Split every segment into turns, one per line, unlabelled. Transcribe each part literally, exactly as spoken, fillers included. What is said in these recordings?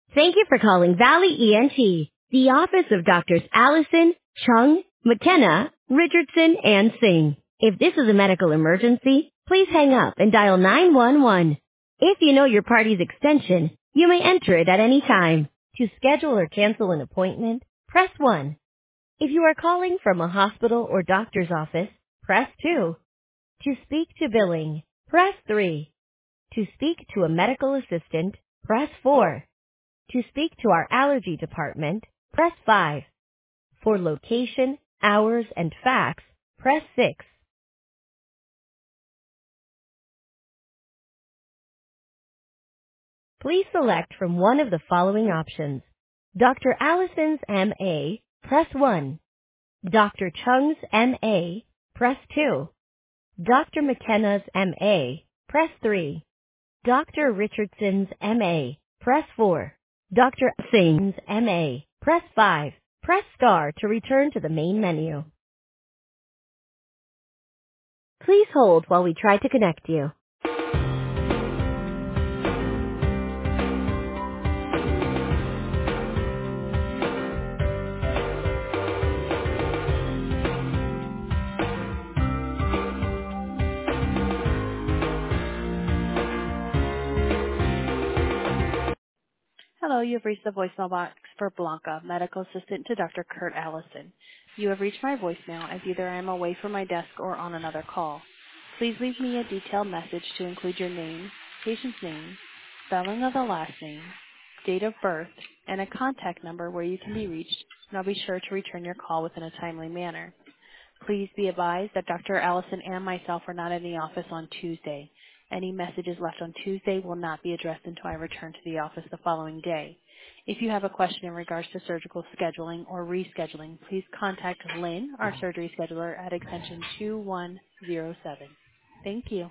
Thank you for calling Valley E N T, the office of Doctors Allison, Chung, McKenna, Richardson, and Singh. If this is a medical emergency, please hang up and dial nine one one. If you know your party's extension, you may enter it at any time. To schedule or cancel an appointment, press one. If you are calling from a hospital or doctor's office, press two. To speak to billing, press three. To speak to a medical assistant, press four. To speak to our allergy department, press five. For location, hours, and fax, press six. Please select from one of the following options. Doctor Allison's M A, press one. Doctor Chung's M A, press two. Doctor McKenna's M A, press three. Doctor Richardson's M A, press four. Doctor Singh's M A, press five. Press star to return to the main menu. Please hold while we try to connect you.
Hello, you have reached the voicemail box for Blanca, medical assistant to Doctor Kurt Allison. You have reached my voicemail as either I am away from my desk or on another call. Please leave me a detailed message to include your name, patient's name, spelling of the last name, date of birth, and a contact number where you can be reached, and I'll be sure to return your call within a timely manner. Please be advised that Doctor Allison and myself are not in the office on Tuesday. Any messages left on Tuesday will not be addressed until I return to the office the following day. If you have a question in regards to surgical scheduling or rescheduling, please contact Lynn, our surgery scheduler, at extension two one zero seven. Thank you.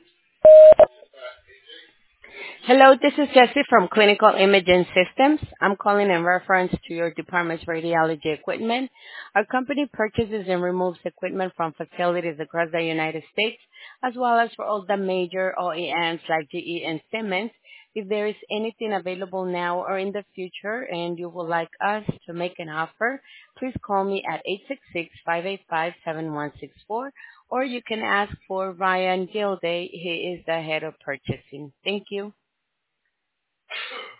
Hello, this is Jessie from Clinical Imaging Systems. I'm calling in reference to your department's radiology equipment. Our company purchases and removes equipment from facilities across the United States, as well as for all the major O E Ms like G E and Siemens. If there is anything available now or in the future and you would like us to make an offer, please call me at eight six six, five eight five, seven one six four, or you can ask for Ryan Gilday. He is the head of purchasing. Thank you.